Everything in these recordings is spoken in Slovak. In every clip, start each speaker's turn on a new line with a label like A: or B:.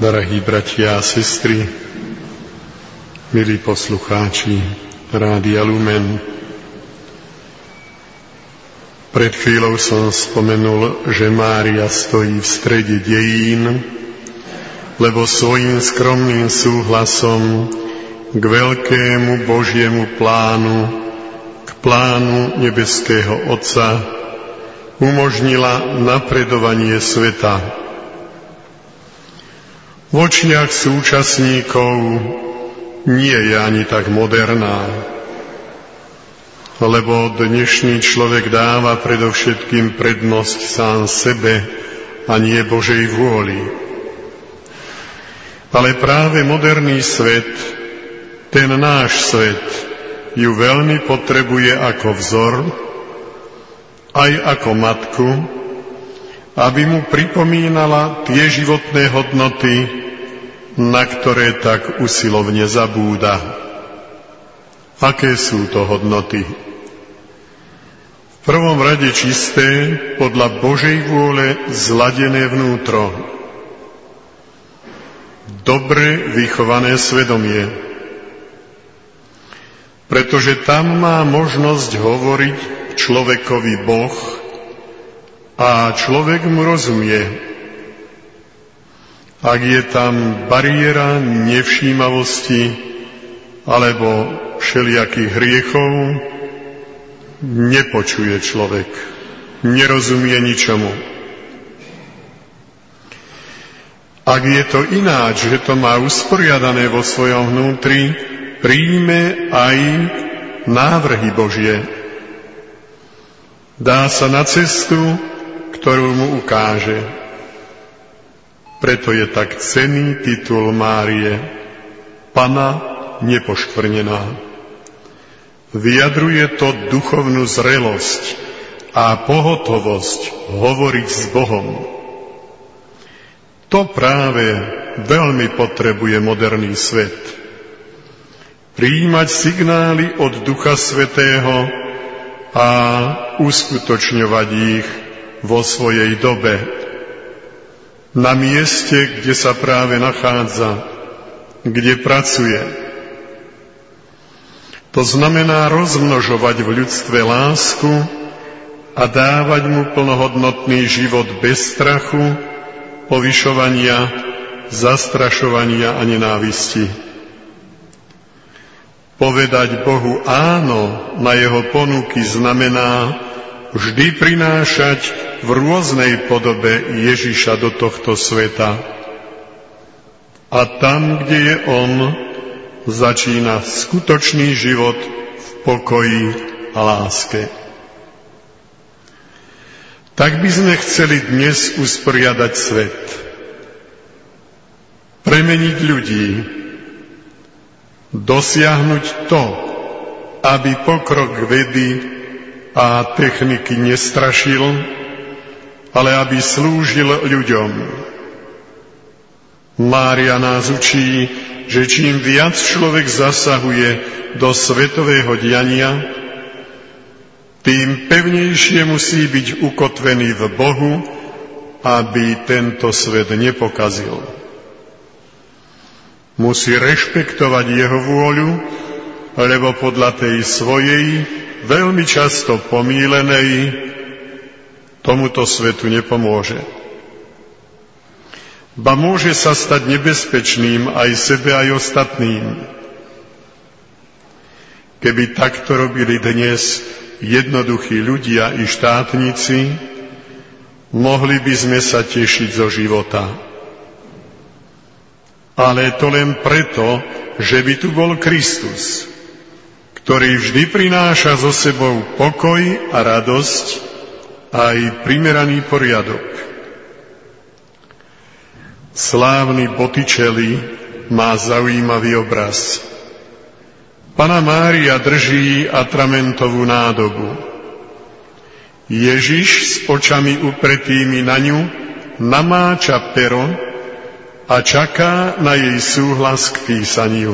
A: Drahí bratia a sestry, milí poslucháči Rádia Lumen, pred chvíľou som spomenul, že Mária stojí v strede dejín, lebo svojím skromným súhlasom k veľkému Božiemu plánu, k plánu nebeského Otca, umožnila napredovanie sveta. V očiach súčasníkov nie je ani tak moderná, lebo dnešný človek dáva predovšetkým prednosť sám sebe a nie Božej vôli. Ale práve moderný svet, ten náš svet, ju veľmi potrebuje ako vzor, aj ako matku, aby mu pripomínala tie životné hodnoty, na ktoré tak usilovne zabúda. Aké sú to hodnoty? V prvom rade čisté, podľa Božej vôle zladené vnútro. Dobre vychované svedomie. Pretože tam má možnosť hovoriť človekovi Boh a človek mu rozumie. Ak je tam bariéra nevšímavosti alebo všelijakých hriechov, nepočuje človek, nerozumie ničomu. Ak je to ináč, že to má usporiadané vo svojom vnútri, príjme aj návrhy Božie. Dá sa na cestu, ktorú mu ukáže. Preto je tak cenný titul Márie, Panna nepoškvrnená. Vyjadruje to duchovnú zrelosť a pohotovosť hovoriť s Bohom. To práve veľmi potrebuje moderný svet. Prijímať signály od Ducha Svätého a uskutočňovať ich vo svojej dobe. Na mieste, kde sa práve nachádza, kde pracuje. To znamená rozmnožovať v ľudstve lásku a dávať mu plnohodnotný život bez strachu, povyšovania, zastrašovania a nenávisti. Povedať Bohu áno na jeho ponuky znamená vždy prinášať v rôznej podobe Ježiša do tohto sveta. A tam, kde je on, začína skutočný život v pokoji a láske. Tak by sme chceli dnes usporiadať svet. Premeniť ľudí. Dosiahnuť to, aby pokrok vedy a techniky nestrašil, ale aby slúžil ľuďom. Mária nás učí, že čím viac človek zasahuje do svetového diania, tým pevnejšie musí byť ukotvený v Bohu, aby tento svet nepokazil. Musí rešpektovať jeho vôľu, lebo podľa tej svojej, veľmi často pomýlenej, tomuto svetu nepomôže. Ba môže sa stať nebezpečným aj sebe, aj ostatným. Keby takto robili dnes jednoduchí ľudia i štátnici, mohli by sme sa tešiť zo života. Ale to len preto, že by tu bol Kristus, ktorý vždy prináša so sebou pokoj a radosť, aj primeraný poriadok. Slávny Botticelli má zaujímavý obraz. Panna Mária drží atramentovú nádobu. Ježiš s očami upretými na ňu namáča pero a čaká na jej súhlas k písaniu.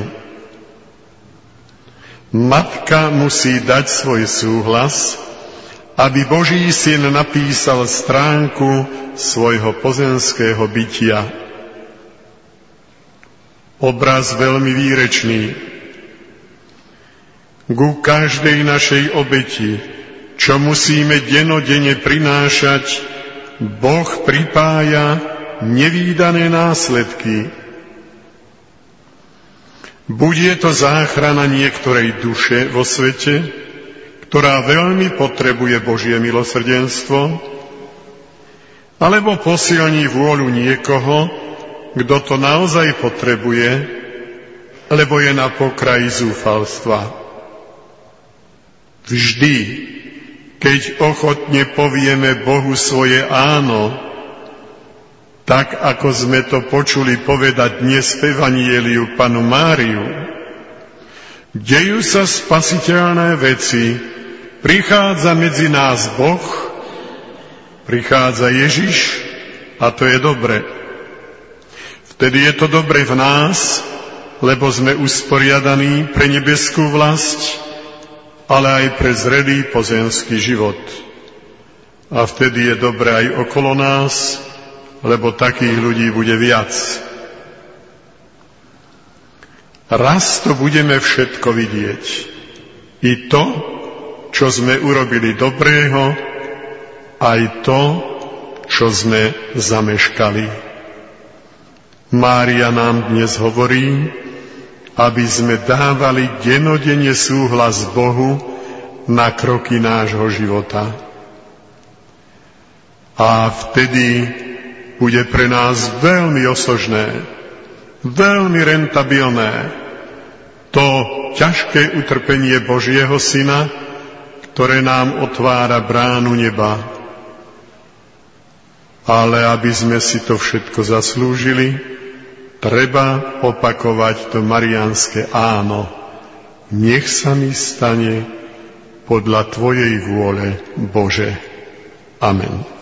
A: Matka musí dať svoj súhlas, aby Boží syn napísal stránku svojho pozemského bytia. Obraz veľmi výrečný. Ku každej našej obeti, čo musíme denodenne prinášať, Boh pripája nevídané následky. Buď je to záchrana niektorej duše vo svete, ktorá veľmi potrebuje Božie milosrdenstvo, alebo posilní vôľu niekoho, kto to naozaj potrebuje, lebo je na pokraji zúfalstva. Vždy, keď ochotne povieme Bohu svoje áno, tak ako sme to počuli povedať dnes v Evanjeliu Pannu Máriu, dejú sa spasiteľné veci, prichádza medzi nás Boh, prichádza Ježiš a to je dobre. Vtedy je to dobre v nás, lebo sme usporiadaní pre nebeskú vlast, ale aj pre zrelý pozemský život. A vtedy je dobre aj okolo nás, lebo takých ľudí bude viac. Raz to budeme všetko vidieť. I to, čo sme urobili dobrého, aj to, čo sme zameškali. Mária nám dnes hovorí, aby sme dávali denodenne súhlas Bohu na kroky nášho života. A vtedy bude pre nás veľmi osožné, veľmi rentabilné to ťažké utrpenie Božieho Syna, ktoré nám otvára bránu neba. Ale aby sme si to všetko zaslúžili, treba opakovať to mariánske áno. Nech sa mi stane podľa Tvojej vôle, Bože. Amen.